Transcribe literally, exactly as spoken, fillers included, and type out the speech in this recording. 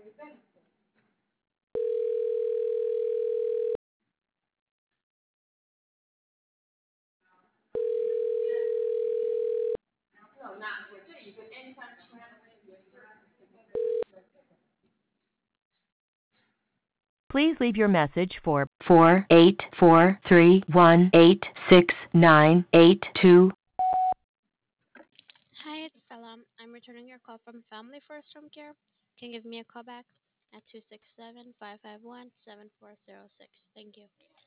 Please leave your message for four eight four three one eight six nine eight two. Hi, it's Stella. I'm returning your call from Family First Home Care. Can you give me a call back at two six seven, five five one, seven four zero six. Thank you.